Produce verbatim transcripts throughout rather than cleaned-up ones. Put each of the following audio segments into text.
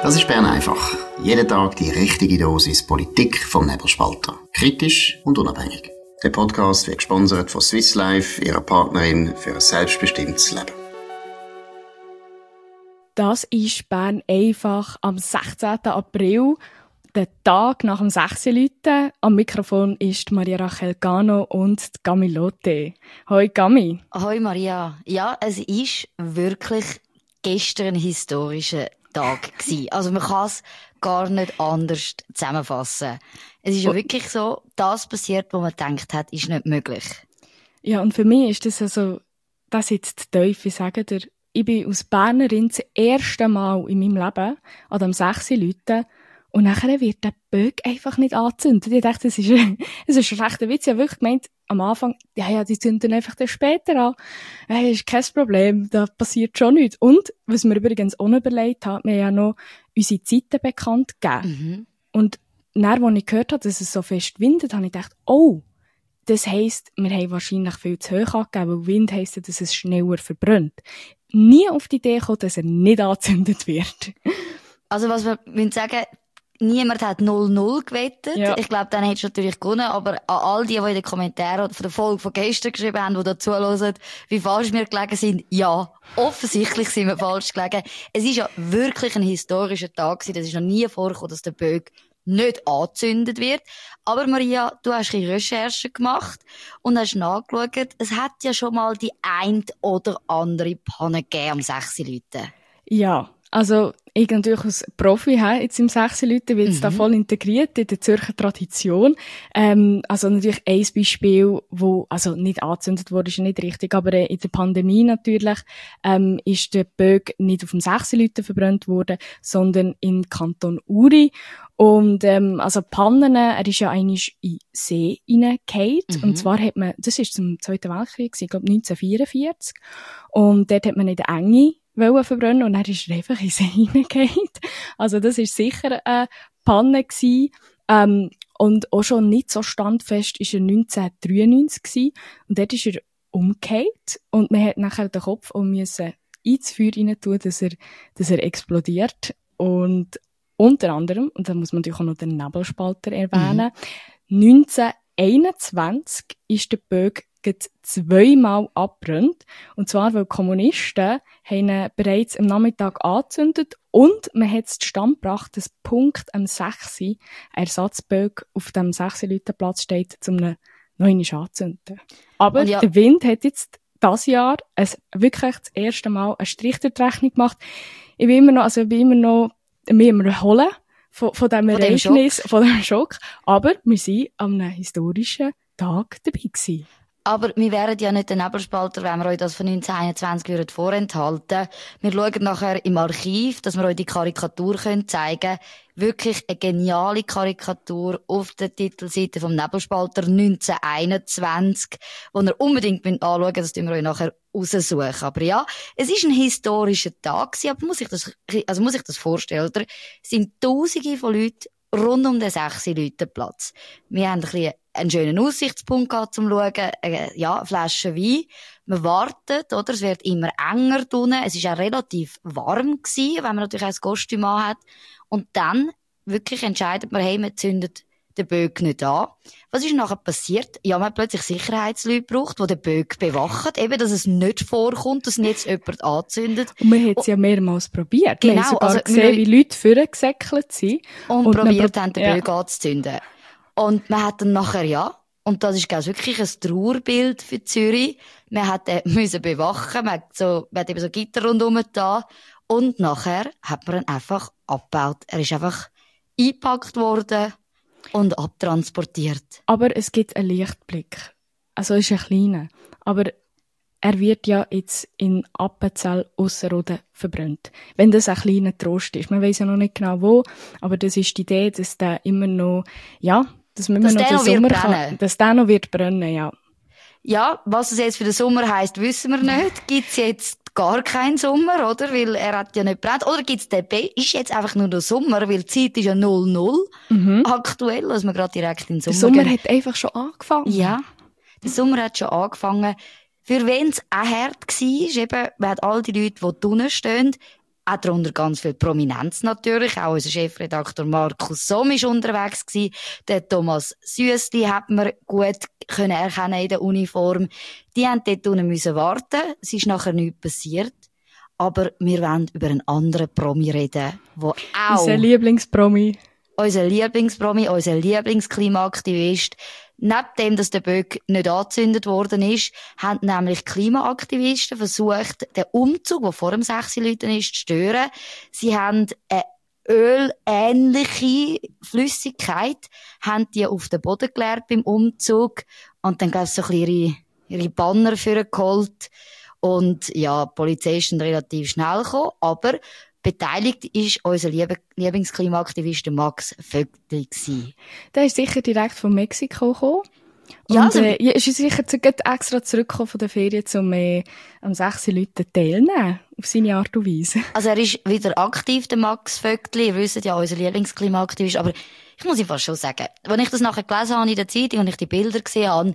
Das ist Bern einfach. Jeden Tag die richtige Dosis Politik vom Nebelspalter. Kritisch und unabhängig. Der Podcast wird gesponsert von Swiss Life, ihrer Partnerin für ein selbstbestimmtes Leben. Das ist Bern einfach am sechzehnten April, der Tag nach dem sechs-Läuten. Am Mikrofon ist Maria Rachel Gano und Gami Lotte. Hoi Gami. Hoi Maria. Ja, es ist wirklich gestern ein historischer Tag gewesen. Also man kann es gar nicht anders zusammenfassen. Es ist ja wirklich so, das passiert, was man gedacht hat, ist nicht möglich. Ja, und für mich ist das also, das jetzt die Teufel, sagen dir, ich bin aus Bernerin das erste Mal in meinem Leben an dem sechs-Läuten und nachher wird der Böck einfach nicht angezündet. Ich dachte, das ist, das ist ein schlechter Witz. Ich habe wirklich gemeint, am Anfang, ja, ja, die zünden einfach dann später an. Hey, ist kein Problem, da passiert schon nichts. Und, was mir übrigens auch noch überlegt hat, wir haben ja noch unsere Zeiten bekannt gegeben. Mhm. Und dann, als ich gehört habe, dass es so fest windet, habe ich gedacht, oh, das heisst, wir haben wahrscheinlich viel zu hoch angegeben, weil Wind heisst, dass es schneller verbrennt. Nie auf die Idee kommt, dass er nicht angezündet wird. Also, was wir müssen sagen, niemand hat null null gewettet. Ja. Ich glaube, dann hättest du natürlich gewonnen. Aber an all die, die in den Kommentaren von der Folge von gestern geschrieben haben, die da zuhören, wie falsch wir gelegen sind, ja, offensichtlich sind wir falsch gelegen. Es ist ja wirklich ein historischer Tag gewesen. Das ist noch nie vorgekommen, dass der Böck nicht angezündet wird. Aber Maria, du hast ein bisschen Recherchen gemacht und hast nachgeschaut, es hat ja schon mal die ein oder andere Panne gegeben am sechs-Läuten. Ja. Also, ich natürlich als Profi he, jetzt im sechs-Läuten wird es mhm. da voll integriert in der Zürcher Tradition. Ähm, also natürlich ein Beispiel, wo, also nicht angezündet wurde, ist ja nicht richtig, aber äh, in der Pandemie natürlich, ähm, ist der Böck nicht auf dem sechs-Läuten verbrannt worden, sondern im Kanton Uri. Und, ähm, also Pannen, er ist ja eigentlich in den See reingefallen. Mhm. Und zwar hat man, das ist zum Zweiten Weltkrieg, ich glaube neunzehnhundertvierundvierzig. Und dort hat man in der Enge wollen verbrennen und dann ist er einfach in See reingefallen. Also das ist sicher eine Panne gewesen. Ähm, und auch schon nicht so standfest ist er neunzehnhundertdreiundneunzig gewesen. Und dort ist er umgekehrt und man hat nachher den Kopf auch müssen ins Feuer rein tun, dass er, dass er explodiert. Und unter anderem, und da muss man natürlich auch noch den Nebelspalter erwähnen, mhm. neunzehnhunderteinundzwanzig ist der Böck zweimal abbrennt. Und zwar, weil die Kommunisten haben ihn bereits am Nachmittag angezündet und man hat es zustande gebracht, dass Punkt am sechs ein Ersatzböck auf dem sechs-Läuten-Platz steht, um ihn noch einmal anzünden. Aber ja, der Wind hat jetzt dieses Jahr ein, wirklich das erste Mal eine Strich durch die Rechnung gemacht. Ich bin immer noch, also ich bin immer noch, wir erholen von, von diesem Ereignis, von diesem Schock. Aber wir sind an einem historischen Tag dabei gewesen. Aber wir wären ja nicht der Nebelspalter, wenn wir euch das von neunzehnhunderteinundzwanzig vorenthalten. Wir schauen nachher im Archiv, dass wir euch die Karikatur zeigen können. Wirklich eine geniale Karikatur auf der Titelseite vom Nebelspalter neunzehnhunderteinundzwanzig, wo ihr unbedingt anschauen müsst, das tun wir euch nachher raussuchen. Aber ja, es ist ein historischer Tag gewesen, aber muss ich das, also muss ich das vorstellen, oder? Es sind Tausende von Leuten rund um den sechs-Läuten-Platz. Wir haben ein bisschen einen schönen Aussichtspunkt gehabt, zum Schauen, äh, ja, eine Flasche Wein. Man wartet, oder? Es wird immer enger drinnen. Es ist auch relativ warm gewesen, wenn man natürlich auch ein Kostüm hat. Und dann wirklich entscheidet man, hey, man zündet den Böck nicht an. Was ist nachher passiert? Ja, man hat plötzlich Sicherheitsleute gebraucht, die den Böck bewachen, eben, dass es nicht vorkommt, dass jetzt jemand anzündet. Und man hat es ja mehrmals probiert. Genau. Wir haben sogar also, gesehen, wie Leute vorgesäckelt sind. Und, und probiert haben, den ja. Böck anzuzünden. Und man hat dann nachher, ja, und das ist ganz wirklich ein Trauerbild für Zürich. Man hat ihn müssen bewachen, man hat so, man hat eben so Gitter rundherum da. Und nachher hat man ihn einfach abgebaut. Er ist einfach eingepackt worden und abtransportiert. Aber es gibt einen Lichtblick. Also es ist ein kleiner. Aber er wird ja jetzt in Appenzell Ausserrhoden verbrannt. Wenn das ein kleiner Trost ist. Man weiss ja noch nicht genau wo, aber das ist die Idee, dass der immer noch, ja, dass man dass immer noch den noch Sommer kann, dass der noch wird brennen, ja. Ja, was es jetzt für den Sommer heisst, wissen wir nicht. Gibt's jetzt gar keinen Sommer, oder? Weil er hat ja nicht brennt. Oder gibt's den B? Ist jetzt einfach nur der Sommer, weil die Zeit ist ja null null mhm. aktuell, dass wir gerade direkt in den Sommer Der Sommer gehen. hat einfach schon angefangen. Ja, der Sommer hat schon angefangen. Für wen es auch hart war, ist eben, man hat all die Leute, die drinnen stehen, Auch darunter ganz viel Prominenz natürlich. Auch unser Chefredakteur Markus Somm war unterwegs gewesen. Der Thomas Süssli hat man gut können erkennen in der Uniform. Die haben dort unten müssen warten. Es ist nachher nichts passiert. Aber wir wollen über einen anderen Promi reden, der auch... Unser Lieblingspromi. Unser Lieblingspromi, unser Lieblingsklimaaktivist. Neben dem, dass der Böck nicht angezündet worden ist, haben nämlich Klimaaktivisten versucht, den Umzug, der vor dem sechs Leuten ist, zu stören. Sie haben eine ölähnliche Flüssigkeit, haben die auf den Boden geleert beim Umzug und dann gab es so ein bisschen ihre, ihre Banner für geholt. Und ja, die Polizei ist dann relativ schnell gekommen, aber beteiligt ist unser Lieblingsklimaaktivist Max Vögtli. Der ist sicher direkt von Mexiko gekommen. Ja, und also, äh, ist sicher zu, extra zurückgekommen von der Ferien, um äh, am sechs Leuten teilnehmen, auf seine Art und Weise. Also er ist wieder aktiv, der Max Vögtli. Ihr wisst ja, unser Lieblingsklimaaktivist. Aber ich muss ihm fast schon sagen, wenn ich das nachher gelesen habe in der Zeitung und ich die Bilder gesehen habe,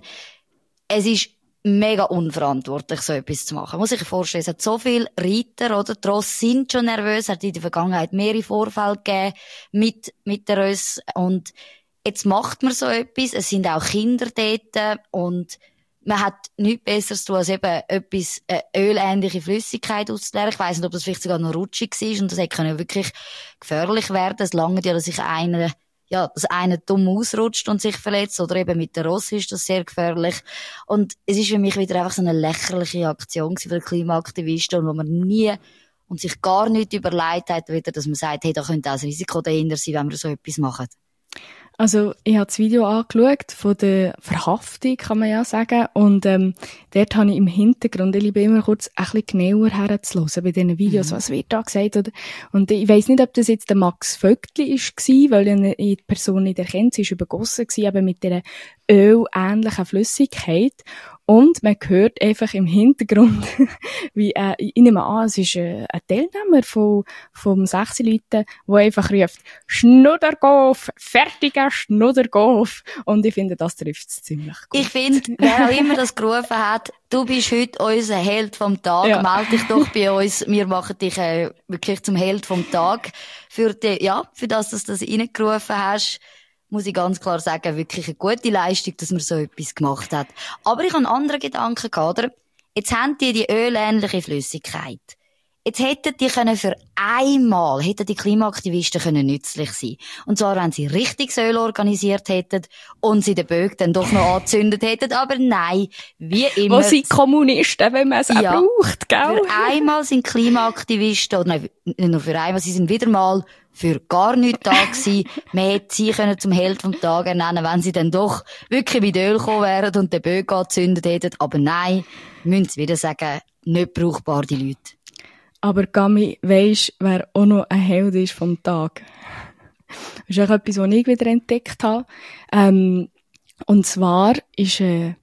es ist mega unverantwortlich, so etwas zu machen. Man muss sich vorstellen, es hat so viele Reiter, oder? Die Rosse sind schon nervös, es hat in der Vergangenheit mehrere Vorfälle gegeben mit, mit der Rosse. Und jetzt macht man so etwas. Es sind auch Kinder dort und man hat nichts Besseres zu tun, als eben etwas, eine ölähnliche Flüssigkeit auszuleeren. Ich weiss nicht, ob das vielleicht sogar noch rutschig war und das hätte wirklich gefährlich werden. Es langt ja, dass sich einer ja, dass einer dumm ausrutscht und sich verletzt, oder eben mit der Rosse ist das sehr gefährlich. Und es ist für mich wieder einfach so eine lächerliche Aktion für die Klimaaktivisten, und wo man nie und sich gar nicht überlegt hat, wieder, dass man sagt, hey, da könnte auch ein Risiko dahinter sein, wenn wir so etwas machen. Also, ich habe das Video angeschaut von der Verhaftung, kann man ja sagen. Und, ähm, dort habe ich im Hintergrund, ich liebe immer kurz ein bisschen genauer herzuhören bei diesen Videos, mhm. was wird da gesagt, oder? Und ich weiss nicht, ob das jetzt der Max Vögtli war, weil ich die Person nicht erkennt. Sie ist übergossen gewesen, eben mit dieser ölähnlichen Flüssigkeit. Und man hört einfach im Hintergrund, wie, äh, ich nehme an, es ist äh, ein Teilnehmer von, vom sechs Leuten, der einfach ruft, Schnuddergolf, fertiger Schnuddergolf. Und ich finde, das trifft es ziemlich gut. Ich finde, wer auch immer das gerufen hat, du bist heute unser Held vom Tag, ja. Meld dich doch bei uns, wir machen dich äh, wirklich zum Held vom Tag. Für die, ja, für das, dass du das reingerufen hast, muss ich ganz klar sagen, wirklich eine gute Leistung, dass man so etwas gemacht hat. Aber ich habe einen anderen Gedanken gehabt, oder? Jetzt haben die die ölähnliche Flüssigkeit. Jetzt hätten die können für einmal, hätten die Klimaaktivisten können nützlich sein. Und zwar, wenn sie richtiges Öl organisiert hätten und sie den Böck dann doch noch angezündet hätten. Aber nein, wie immer. Wo sind Kommunisten, wenn man es ja, auch braucht, gell? Für einmal sind Klimaaktivisten, oder nein, nicht nur für einmal, sie sind wieder mal für gar nichts da gewesen. Man hätte sie können zum Held vom Tag ernennen, wenn sie dann doch wirklich mit Öl gekommen wären und den Böck angezündet hätten. Aber nein, müssen sie wieder sagen, nicht brauchbar, die Leute. Aber Gami, weisst, wer auch noch ein Held ist vom Tag? Das ist auch etwas, was ich wieder entdeckt habe. Ähm, und zwar ist äh,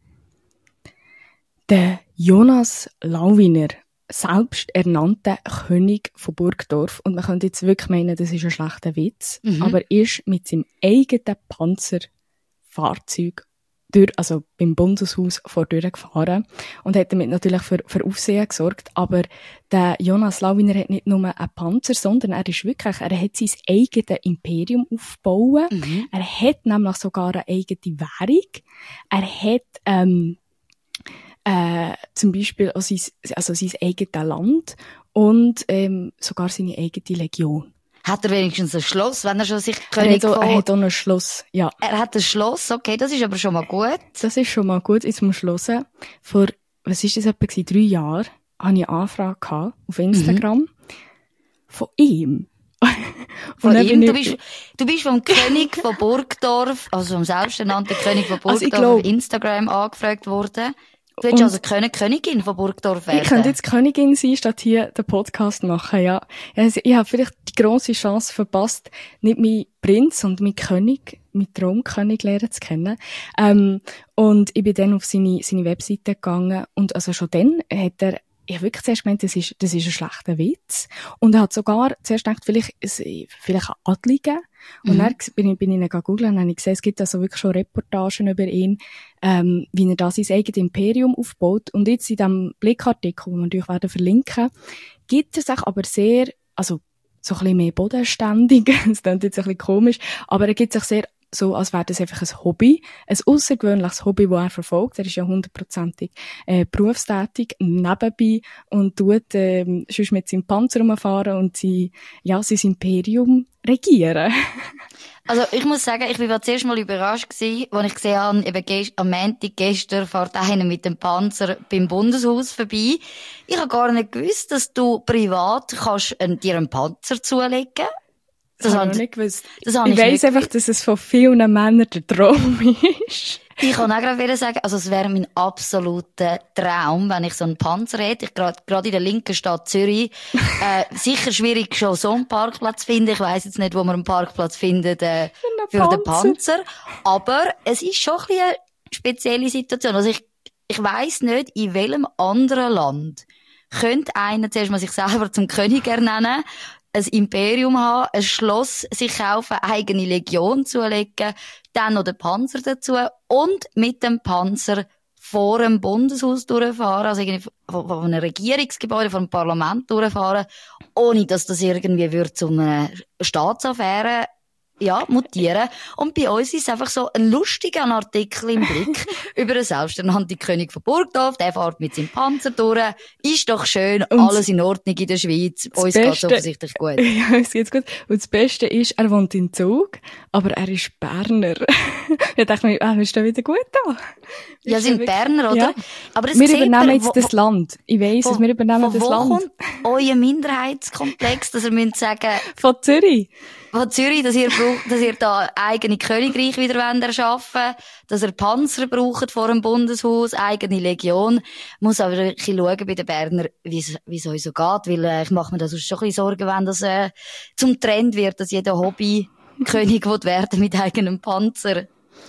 der Jonas Lauwiner selbst ernannter König von Burgdorf. Und man könnte jetzt wirklich meinen, das ist ein schlechter Witz. Mhm. Aber er ist mit seinem eigenen Panzerfahrzeug durch, also beim Bundeshaus vor durchgefahren und hat damit natürlich für, für Aufsehen gesorgt. Aber der Jonas Lauwiner hat nicht nur einen Panzer, sondern er ist wirklich, er hat sein eigenes Imperium aufgebaut. Mhm. Er hat nämlich sogar eine eigene Währung. Er hat, ähm, äh, zum Beispiel auch sein, also sein eigenes Land und, ähm, sogar seine eigene Legion. Hat er wenigstens ein Schloss, wenn er schon sich König er hat, von... Er hat auch ein Schloss, ja. Er hat ein Schloss, okay, das ist aber schon mal gut. Das ist schon mal gut, jetzt muss ich hören. Vor, was ist das etwa gewesen, drei Jahren, hatte ich eine Anfrage gehabt, auf Instagram, mhm. von ihm. Von ihm? Du bist, du bist vom König von Burgdorf, also vom selbsternannten König von Burgdorf, also glaub, auf Instagram angefragt worden. Du hättest also König, Königin von Burgdorf werden. Ich könnte jetzt Königin sein, statt hier den Podcast machen, ja. Also ich habe vielleicht die grosse Chance verpasst, nicht meinen Prinz und meinen König, meinen Traumkönig lernen zu kennen. Ähm, und ich bin dann auf seine, seine Webseite gegangen und also schon dann hat er, ich habe wirklich zuerst gemeint, das ist, das ist ein schlechter Witz. Und er hat sogar zuerst gedacht, vielleicht, vielleicht ein Adliger. Und mhm. dann bin ich, bin ich ihn googeln und habe gesehen, es gibt also wirklich schon Reportagen über ihn, ähm, wie er da sein eigenes Imperium aufbaut. Und jetzt in diesem Blickartikel, den wir natürlich werden verlinken, gibt er sich aber sehr, also so ein bisschen mehr bodenständig. Das klingt jetzt ein bisschen komisch, aber er gibt sich sehr so, als wäre das einfach ein Hobby, ein außergewöhnliches Hobby, das er verfolgt. Er ist ja hundertprozentig äh, berufstätig nebenbei und tut ähm, sonst mit seinem Panzer rumfahren und sie, ja, sein Imperium regieren. Also ich muss sagen, ich war zuerst mal überrascht gewesen, als ich gesehen habe, eben gest- am Montag gestern fährt einer mit dem Panzer beim Bundeshaus vorbei. Ich habe gar nicht gewusst, dass du privat kannst äh, dir einen Panzer zulegen kannst. Das, das habe ich nicht gewusst. Das ich ich weiss einfach, dass es von vielen Männern der Traum ist. Ich kann auch gerade sagen, also es wäre mein absoluter Traum, wenn ich so einen Panzer hätte. Ich gerade gerade in der linken Stadt Zürich. äh, sicher schwierig, schon so einen Parkplatz zu finden. Ich weiss jetzt nicht, wo man einen Parkplatz findet äh, für, für den Panzer. Aber es ist schon ein bisschen eine spezielle Situation. Also ich, ich weiss nicht, in welchem anderen Land könnte einer zuerst mal sich selber zum König ernennen, ein Imperium haben, ein Schloss sich kaufen, eigene Legion zulegen, dann noch den Panzer dazu und mit dem Panzer vor dem Bundeshaus durchfahren, also irgendwie von, von einem Regierungsgebäude, vom Parlament durchfahren, ohne dass das irgendwie wird zu einer Staatsaffäre ja, mutieren. Und bei uns ist es einfach so ein lustiger Artikel im Blick über einen selbsternannten König von Burgdorf. Der fährt mit seinem Panzer durch. Ist doch schön, und alles in Ordnung in der Schweiz. Uns geht es offensichtlich gut. Ja, uns geht's gut. Und das Beste ist, er wohnt in Zug, aber er ist Berner. Ich dachte mir, ah, ist da wieder gut da? Ja, ist sind Berner, oder? Ja. Aber das wir sieht übernehmen man, jetzt wo, das Land. Ich weiss es, wir übernehmen das wo Land. Wo kommt euer Minderheitskomplex, dass ihr müsst sagen... Von Zürich. Von Zürich, dass ihr braucht, dass ihr da eigene Königreich wieder erschaffen, dass ihr Panzer braucht vor dem Bundeshaus, eigene Legion. Muss aber wirklich schauen bei den Berner, wie es euch so geht, weil äh, ich mache mir da sonst schon ein bisschen Sorgen, wenn das äh, zum Trend wird, dass jeder Hobby-König werden mit eigenem Panzer.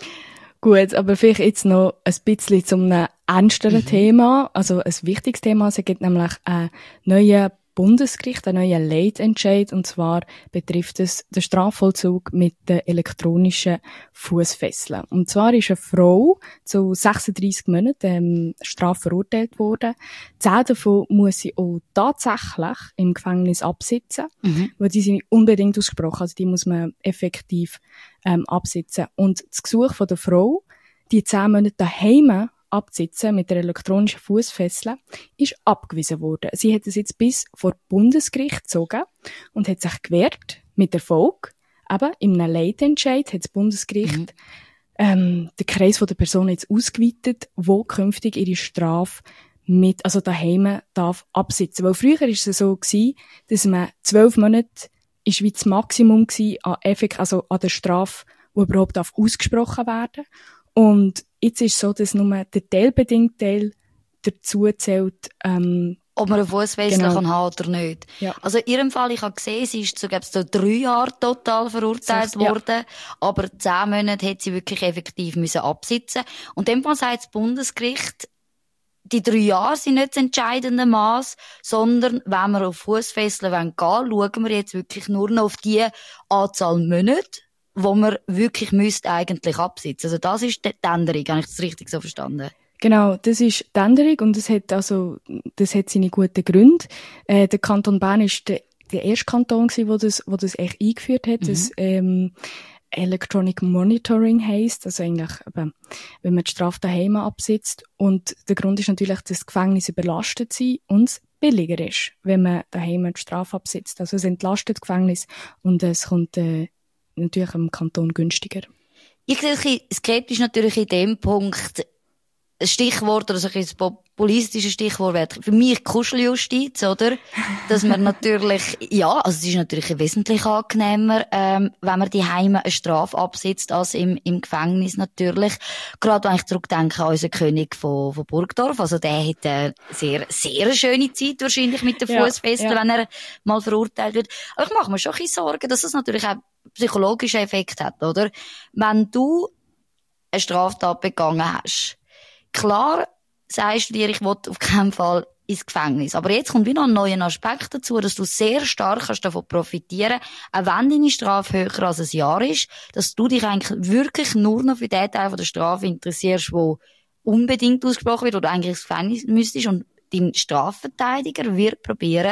Gut, aber vielleicht jetzt noch ein bisschen zum einem ernsteren mhm. Thema, also ein wichtiges Thema. Es gibt nämlich einen neuen Bundesgericht, einen neuen Leitentscheid, und zwar betrifft es den Strafvollzug mit den elektronischen Fußfesseln. Und zwar ist eine Frau zu sechsunddreissig Monaten ähm, strafverurteilt worden. Zehn davon muss sie auch tatsächlich im Gefängnis absitzen, mhm. weil die sind unbedingt ausgesprochen, also die muss man effektiv ähm, absitzen. Und das Gesuch von der Frau, die zehn Monate daheim absitzen mit der elektronischen Fußfessel, ist abgewiesen worden. Sie hat es jetzt bis vor Bundesgericht gezogen und hat sich gewehrt, mit Erfolg. Aber in einem Leitentscheid hat das Bundesgericht mhm. ähm, den Kreis der Personen jetzt ausgeweitet, wo künftig ihre Strafe mit, also daheim darf absitzen. Weil früher war es so gewesen, dass man zwölf Monate ist wie das Maximum gewesen an Effekt, also an der Strafe, die überhaupt darf ausgesprochen werden. Und jetzt ist es so, dass nur der teilbedingte Teil dazu zählt, ähm, ob man einen Fußfessel genau. kann haben oder nicht. Ja. Also in ihrem Fall, ich habe gesehen, sie ist so, glaube ich, so drei Jahre total verurteilt Sechs, worden, ja. aber zehn Monate hat sie wirklich effektiv müssen absitzen. Und in dem Fall sagt das Bundesgericht, die drei Jahre sind nicht das entscheidende Maß, sondern wenn wir auf Fußfesseln gehen wollen, schauen wir jetzt wirklich nur noch auf die Anzahl Monate, wo man wirklich müsste eigentlich absitzen. Also das ist die Änderung, habe ich das richtig so verstanden? Genau, das ist die Änderung und das hat also, das hat seine guten Gründe. Äh, der Kanton Bern ist der, der erste Kanton gewesen, wo das, wo das echt eingeführt hat, mhm. das, ähm, Electronic Monitoring heisst, also eigentlich, eben, wenn man die Strafe daheim absitzt. Und der Grund ist natürlich, dass das Gefängnis überlastet sind und es billiger ist, wenn man daheim die Strafe absitzt. Also es entlastet das Gefängnis und es kommt, äh, natürlich im Kanton günstiger. Ich sehe ein bisschen skeptisch natürlich in dem Punkt, ein Stichwort oder so ein populistisches Stichwort wäre für mich Kuscheljustiz, oder? Dass man natürlich, ja, also es ist natürlich wesentlich angenehmer, ähm, wenn man die Heime eine Strafe absitzt, als im, im Gefängnis natürlich. Gerade wenn ich zurückdenke an unseren König von, von Burgdorf, also der hat eine sehr, sehr schöne Zeit wahrscheinlich mit den Fußfesseln, ja, ja. wenn er mal verurteilt wird. Aber ich mache mir schon ein bisschen Sorgen, dass das natürlich auch psychologischen Effekt hat, oder? Wenn du eine Straftat begangen hast, klar sagst du dir, ich will auf keinen Fall ins Gefängnis. Aber jetzt kommt wieder ein neuer Aspekt dazu, dass du sehr stark kannst davon profitieren, auch wenn deine Strafe höher als ein Jahr ist, dass du dich eigentlich wirklich nur noch für den Teil der Strafe interessierst, wo unbedingt ausgesprochen wird, wo du eigentlich ins Gefängnis müsstest. Und dein Strafverteidiger wird probieren,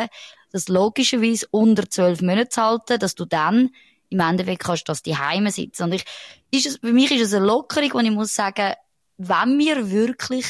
das logischerweise unter zwölf Monate zu halten, dass du dann im Endeffekt kannst, dass die Heime sitzen. Und ich, ist es, für mich ist es eine Lockerung, wo ich muss sagen, wenn wir wirklich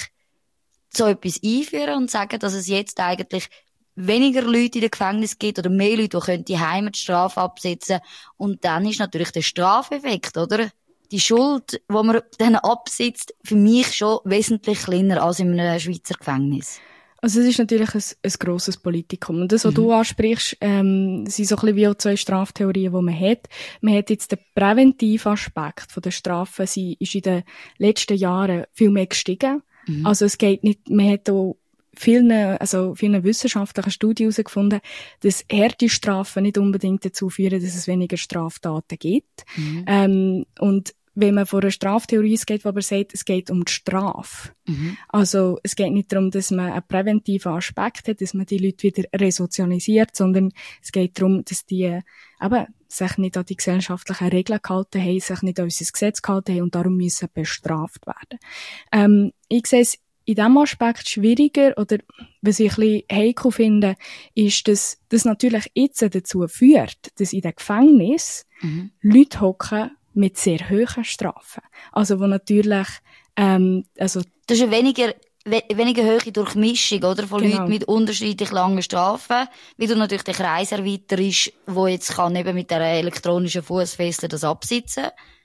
so etwas einführen und sagen, dass es jetzt eigentlich weniger Leute in den Gefängnissen gibt oder mehr Leute, die können die Heime die Strafe absitzen. Und dann ist natürlich der Strafeffekt, oder? Die Schuld, die man dann absitzt, für mich schon wesentlich kleiner als in einem Schweizer Gefängnis. Also es ist natürlich ein, ein grosses Politikum. Und das, was mhm. du ansprichst, ähm, sind so ein bisschen wie auch zwei Straftheorien, die man hat. Man hat jetzt den präventiven Aspekt von der Strafe, sie ist in den letzten Jahren viel mehr gestiegen. Mhm. Also es geht nicht, man hat auch vielen, also vielen wissenschaftlichen Studien herausgefunden, dass harte Strafen nicht unbedingt dazu führen, dass es weniger Straftaten gibt. Mhm. Ähm, und wenn man von einer Straftheorie ausgeht, wo man sagt, es geht um die Strafe. Mhm. Also es geht nicht darum, dass man einen präventiven Aspekt hat, dass man die Leute wieder resozialisiert, sondern es geht darum, dass die eben sich nicht an die gesellschaftlichen Regeln gehalten haben, sich nicht an unser Gesetz gehalten haben und darum müssen bestraft werden. Ähm, ich sehe es in diesem Aspekt schwieriger, oder was ich ein bisschen heikel finde, ist, dass das natürlich jetzt dazu führt, dass in den Gefängnissen mhm. Leute hocken mit sehr hohen Strafen. Also, wo natürlich, ähm, also. Das ist eine weniger, we- weniger hohe Durchmischung, oder? Von genau. Leuten mit unterschiedlich langen Strafen. Wie du natürlich den Kreis erweiterst, wo jetzt kann eben mit der elektronischen Fussfessel das absitzen.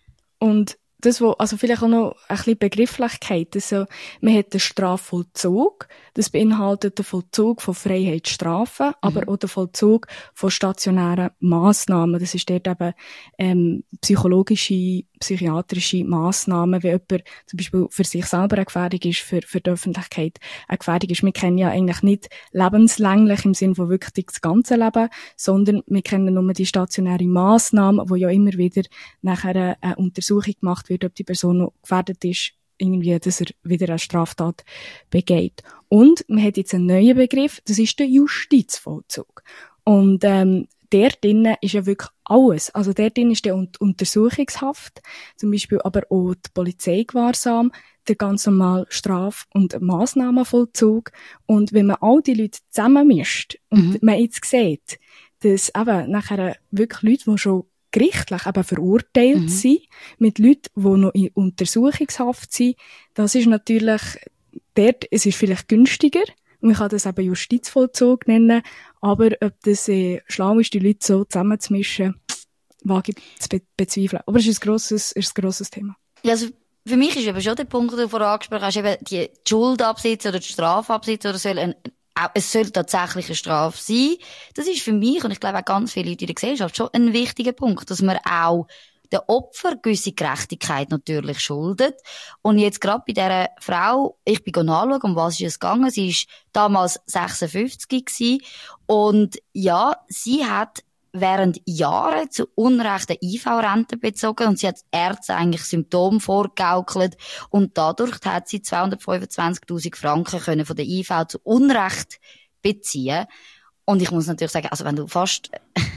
Und das, wo, also vielleicht auch noch ein bisschen Begrifflichkeit. Also, man hat den Strafvollzug. Das beinhaltet den Vollzug von Freiheitsstrafen, mhm. aber auch den Vollzug von stationären Massnahmen. Das ist dort eben, ähm, psychologische, psychiatrische Massnahmen, wie jemand zum Beispiel für sich selber eine Gefährdung ist, für, für die Öffentlichkeit eine Gefährdung ist. Wir kennen ja eigentlich nicht lebenslänglich im Sinne von wirklich das ganze Leben, sondern wir kennen nur die stationären Massnahmen, wo ja immer wieder nachher eine Untersuchung gemacht wird, ob die Person noch gefährdet ist, irgendwie, dass er wieder eine Straftat begeht. Und man hat jetzt einen neuen Begriff, das ist der Justizvollzug. Und ähm, der drinnen ist ja wirklich alles. Also der drin ist der Untersuchungshaft, zum Beispiel aber auch die Polizeigewahrsam, der ganz normale Straf- und Massnahmenvollzug. Und wenn man all die Leute zusammenmischt und mhm. man jetzt sieht, dass eben nachher wirklich Leute, die schon gerichtlich eben verurteilt mhm. sind, mit Leuten, die noch in Untersuchungshaft sind, das ist natürlich, dort, es ist vielleicht günstiger, man kann das eben Justizvollzug nennen, aber ob das äh, schlau ist, die Leute so zusammenzumischen, wage ich zu be- bezweifeln. Aber es ist ein grosses, ist ein grosses Thema. Ja, also für mich ist eben schon der Punkt, den du vorher angesprochen hast, eben die Schuld absitzen oder die Strafe absitzen, oder soll ein, es soll tatsächlich eine Strafe sein. Das ist für mich, und ich glaube auch ganz viele Leute in der Gesellschaft, schon ein wichtiger Punkt, dass man auch den Opfer gewisse Gerechtigkeit natürlich schuldet. Und jetzt gerade bei dieser Frau, ich bin nachschauen, um was ist es gegangen. Sie war damals sechsundfünfzig gewesen. Und ja, sie hat während Jahren zu Unrecht eine I V-Rente bezogen und sie hat Ärzte eigentlich Symptome vorgegaukelt und dadurch hat sie zweihundertfünfundzwanzigtausend Franken können von der I V zu Unrecht beziehen. Und ich muss natürlich sagen, also wenn du fast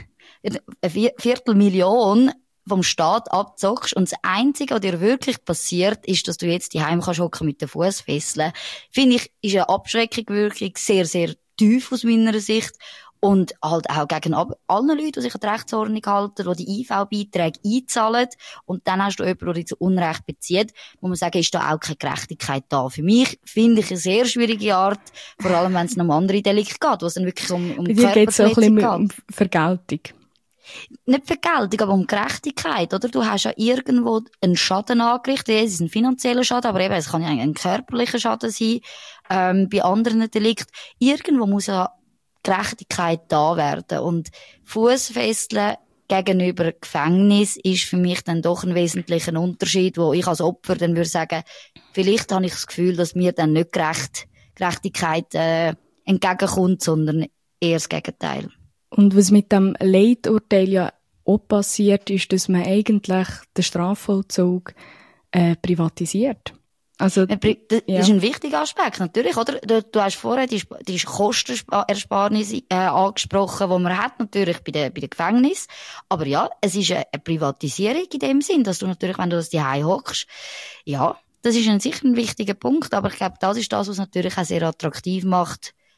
eine Viertelmillion vom Staat abzockst und das Einzige, was dir wirklich passiert, ist, dass du jetzt daheim kannst hocken mit den Fussfesseln, finde ich, ist eine Abschreckung wirklich sehr, sehr tief aus meiner Sicht. Und halt auch gegen allen Leuten, die sich an die Rechtsordnung halten, die die I V-Beiträge einzahlen. Und dann hast du jemanden, der dich zu Unrecht bezieht. Muss man sagen, ist da auch keine Gerechtigkeit da. Für mich finde ich eine sehr schwierige Art, vor allem wenn es um andere Delikte geht, wo es dann wirklich um, um Körperverletzung geht. Bei dir geht es auch ein bisschen um Vergeltung. Nicht Vergeltung, aber um Gerechtigkeit, oder? Du hast ja irgendwo einen Schaden angerichtet. Es ist ein finanzieller Schaden, aber eben, es kann ja ein körperlicher Schaden sein, ähm, bei anderen Delikten. Irgendwo muss ja Gerechtigkeit da werden. Und Fussfesseln gegenüber Gefängnis ist für mich dann doch ein wesentlicher Unterschied, wo ich als Opfer dann würde sagen, vielleicht habe ich das Gefühl, dass mir dann nicht gerecht, Gerechtigkeit äh, entgegenkommt, sondern eher das Gegenteil. Und was mit dem Leiturteil ja auch passiert, ist, dass man eigentlich den Strafvollzug äh, privatisiert. Also, das ja. ist ein wichtiger Aspekt, natürlich, oder? Du, du hast vorher die, die Kostenersparnis äh, angesprochen, die man hat, natürlich bei den, bei den Gefängnissen. Aber ja, es ist eine, eine Privatisierung in dem Sinn, dass du natürlich, wenn du das daheim hockst, ja, das ist ein, sicher ein wichtiger Punkt, aber ich glaube, das ist das, was natürlich auch sehr attraktiv macht,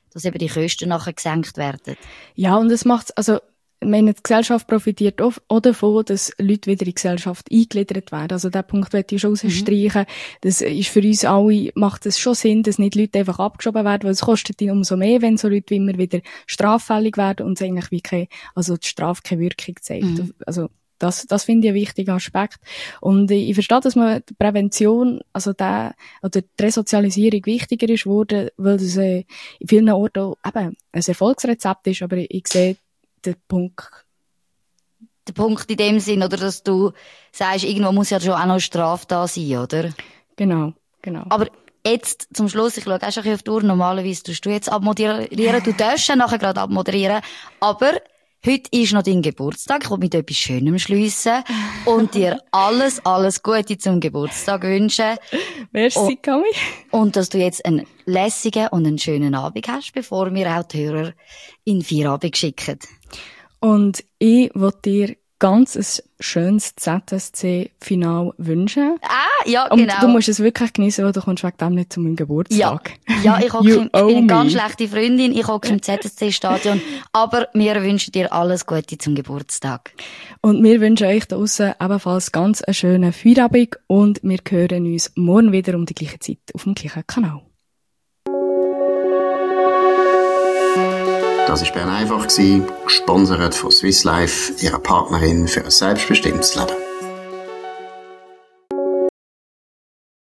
dass eben die Kosten nachher gesenkt werden. Ja, und es macht's, also, ich meine, die Gesellschaft profitiert auch davon, dass Leute wieder in die Gesellschaft eingegliedert werden. Also, den Punkt möchte ich schon rausstreichen. Mhm. Das ist für uns alle, macht es schon Sinn, dass nicht Leute einfach abgeschoben werden, weil es kostet ihnen umso mehr, wenn so Leute wie immer wieder straffällig werden und es eigentlich wie keine, also die Strafe keine Wirkung zeigt. Mhm. Also, das, das finde ich einen wichtigen Aspekt. Und ich, ich verstehe, dass man die Prävention, also der, oder die Resozialisierung wichtiger ist geworden, weil das äh, in vielen Orten auch eben ein Erfolgsrezept ist, aber ich, ich sehe den Punkt. Der Punkt in dem Sinn, oder, dass du sagst, irgendwo muss ja schon auch noch Strafe da sein, oder? Genau, genau. Aber jetzt, zum Schluss, ich schaue auch schon ein bisschen auf die Uhr, normalerweise tust du jetzt abmoderieren, du darfst ja nachher gerade abmoderieren, aber heute ist noch dein Geburtstag. Ich will mit etwas Schönem schliessen und dir alles, alles Gute zum Geburtstag wünschen. Merci, Cami. Und dass du jetzt einen lässigen und einen schönen Abend hast, bevor wir auch die Hörer in Feierabend schicken. Und ich will dir ganz ein schönes Z S C-Final wünschen. Ah, ja, und genau. Und du musst es wirklich geniessen, weil du kommst wegen dem nicht zu meinem Geburtstag. Ja, ja ich, hocke im, ich bin eine ganz schlechte Freundin, ich hocke im Z S C-Stadion, aber wir wünschen dir alles Gute zum Geburtstag. Und wir wünschen euch da draussen ebenfalls ganz einen schönen Feierabend und wir hören uns morgen wieder um die gleiche Zeit auf dem gleichen Kanal. Das war Bern einfach, gesponsert von Swiss Life, ihrer Partnerin für ein selbstbestimmtes Leben.